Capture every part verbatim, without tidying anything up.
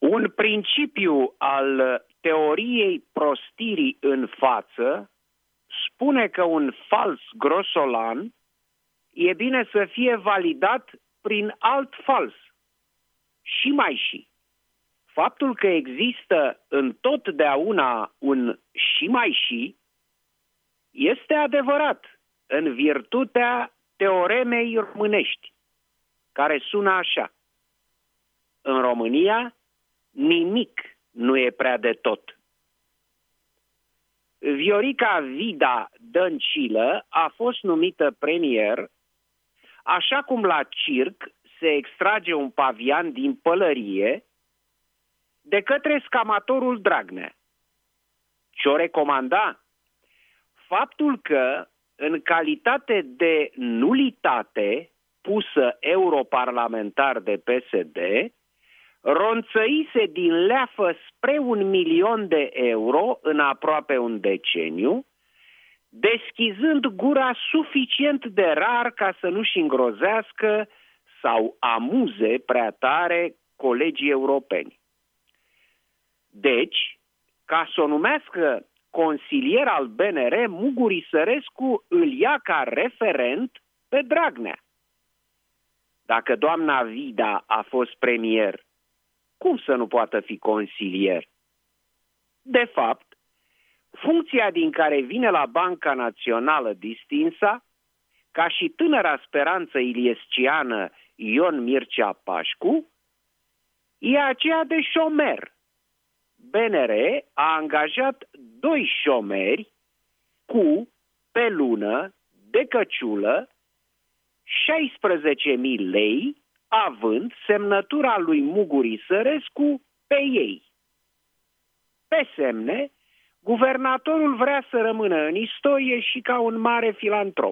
Un principiu al teoriei prostirii în față spune că un fals grosolan e bine să fie validat prin alt fals. Și mai și. Faptul că există întotdeauna un și mai și este adevărat în virtutea teoremei românești, care sună așa. În România nimic nu e prea de tot. Viorica Vida Dăncilă a fost numită premier, așa cum la circ se extrage un pavian din pălărie, de către scamatorul Dragnea. Ce-o recomanda? Faptul că, în calitate de nulitate pusă europarlamentar de P S D, ronțăise din leafă spre un milion de euro în aproape un deceniu, deschizând gura suficient de rar ca să nu-și îngrozească sau amuze prea tare colegii europeni. Deci, ca să o numească consilier al B N R, Muguri Sărescu îl ia ca referent pe Dragnea. Dacă doamna Vida a fost premier, cum să nu poată fi consilier? De fapt, funcția din care vine la Banca Națională distinsa, ca și tânăra speranță iliesciană Ion Mircea Pașcu, e aceea de șomer. B N R a angajat doi șomeri cu, pe lună, de căciulă, șaisprezece mii lei, având semnătura lui Muguri Sărescu pe ei. Pe semne, guvernatorul vrea să rămână în istorie și ca un mare filantrop.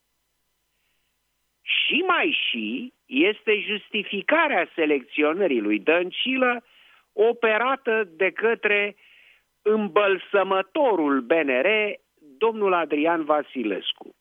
Și mai și este justificarea selecționării lui Dăncilă operată de către îmbălsămătorul B N R, domnul Adrian Vasilescu.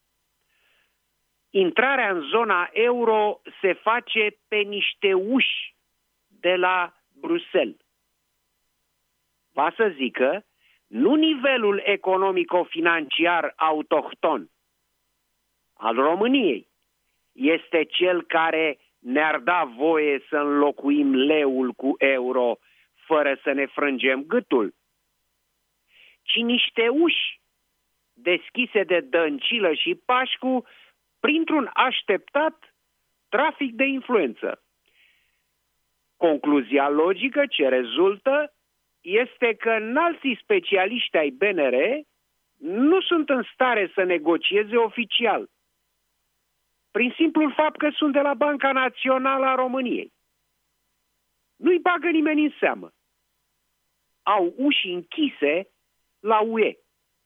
Intrarea în zona euro se face pe niște uși de la Bruxelles. Va să zică, nu nivelul economico-financiar autohton al României este cel care ne-ar da voie să înlocuim leul cu euro fără să ne frângem gâtul, ci niște uși deschise de Dăncilă și Pașcu printr-un așteptat trafic de influență. Concluzia logică ce rezultă este că înalții specialiști ai B N R nu sunt în stare să negocieze oficial, prin simplul fapt că sunt de la Banca Națională a României. Nu-i bagă nimeni în seamă. Au uși închise la U E.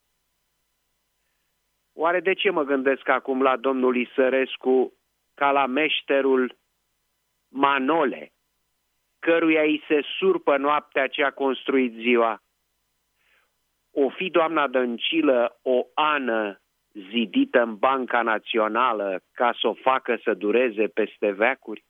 Oare de ce mă gândesc acum la domnul Isărescu ca la meșterul Manole, căruia îi se surpă noaptea ce a construit ziua? O fi doamna Dăncilă o ană zidită în Banca Națională ca să o facă să dureze peste veacuri?